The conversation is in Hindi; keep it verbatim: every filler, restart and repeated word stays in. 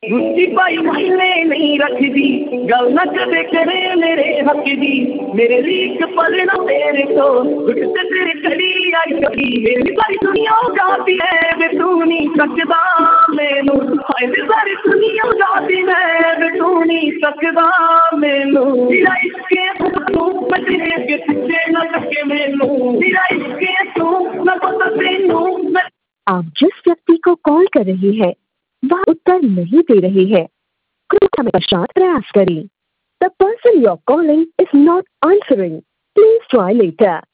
रुचि पाई मायने नहीं रखदी, गल ना कदे करे मेरे हक दी। मेरे लीक पलना तेरे तो घुटते तेरे कड़ी आई कड़ी। मेरी सारी दुनिया उजाती है वे तू नहीं सकदा मैनू। हाय वे सारी दुनिया उजाती है वे तू नहीं सकदा मैनू। तेरा इश्क है तू बचे के पीछे ना सके मैनू। तेरा इश्क है तू मैं पता तेनू। आप जिस व्यक्ति को कॉल कर रहे हैं वह उत्तर नहीं दे रहे हैं, कृपया पश्चात प्रयास करें। The person you're calling is not answering. Please try later.